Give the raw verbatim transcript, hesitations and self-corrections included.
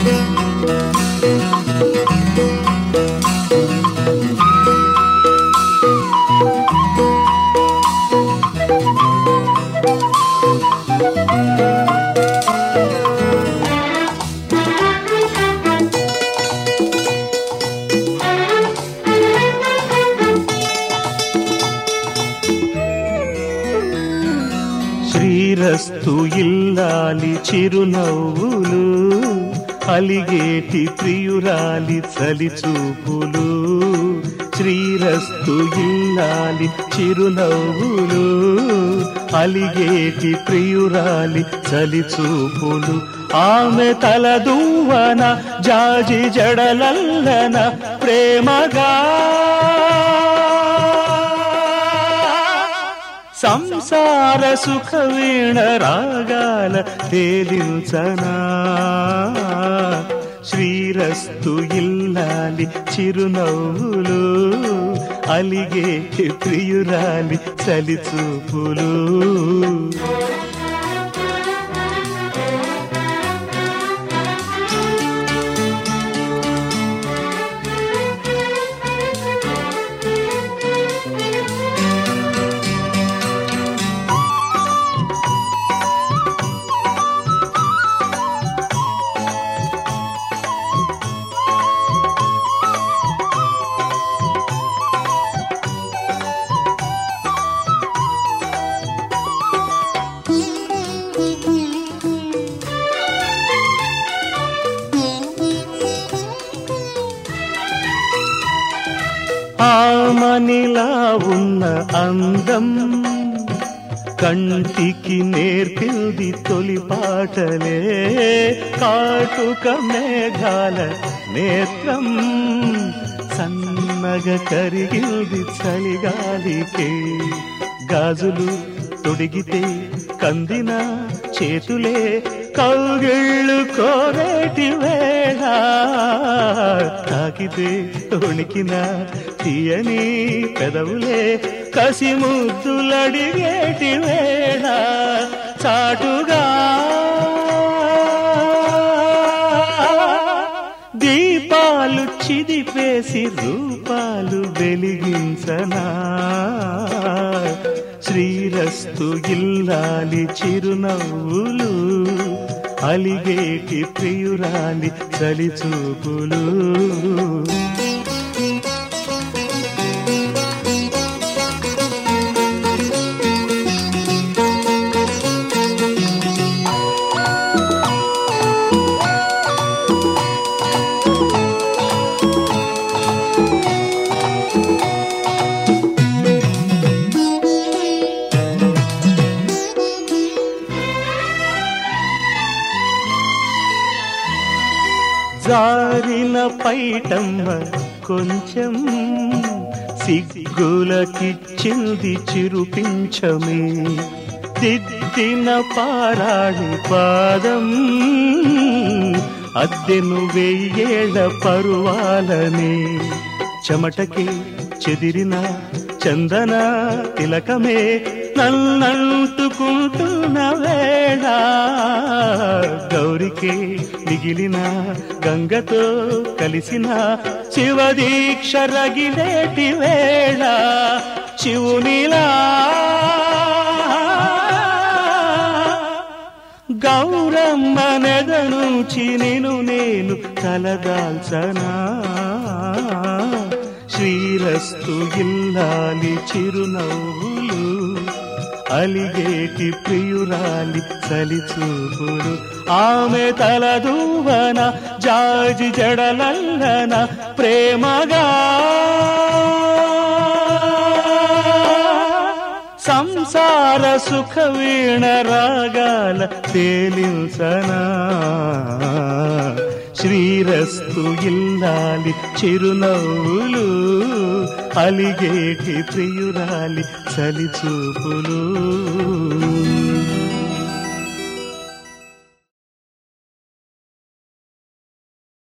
శ్రీరస్తు ఇల్లాలి చిరునవ్వులు, అలిగేటి ప్రియురాలి చలి చూపులు. శ్రీరస్తు ఇల్లాలి చిరునవ్వులు, అలిగేటి ప్రియురాలి చలి చూపులు. ఆమె తలదువ్వన జాజి జడలల్లన ప్రేమగా సంసార సుఖ వీణ రాగాల తేలించనా. శ్రీరస్తు ఇల్లాలి చిరునవ్వులు, అలిగే ప్రియురాలి చలి చూపులు. ఆమనిలా ఉన్న అందం కంటికి నేర్పింది తొలి పాటలే. కాటుక మేఘాల నేత్రం సన్నగా కరిగింది చలిగాలికే. గాజులు తొడిగితే కందిన చేతులే కౌగిళ్ళు కోరేటి వేళ. తాకితే తొణికిన తీయని పెదవులే కసి ముద్దులడిగేటి వేళ. చాటుగా దీపాలు చిదిపేసి రూపాలు వెలిగించనా. శ్రీరస్తు ఇల్లాలి చిరునవ్వులు, అలిగేటి ప్రియురాలి చలి చూపులు. జారిన పైటమ్మ కొంచెం సిగ్గులకిచ్చింది చిరుపించమే. దిద్దిన పారాడి పాదం అద్దెను వెయ్యేళ్ల పరువాలనే. చెమటకి చెదిరిన చందన తిలకమే నన్నంటుకుంటున్న వేళ. గౌరికే మిగిలిన గంగతో కలిసిన శివదీక్ష రగిలేటి వేళ. శివునిలా గౌరమ్మ నెదనుచి నిను నేను తలదాల్చనా. శ్రీరస్తు ఇల్లాలి చిరునవ్వులు, అలిగేటి ప్రియురాలి చలి చూపులు. ఆమె తలదువ్వన జాజి జడలల్లన ప్రేమగా సంసార సుఖ వీణ రాగాల తేలించనా. శ్రీరస్తు ఇల్లాలి చిరునవ్వులు, అలిగేటి ప్రియురాలి చలి చూపులు.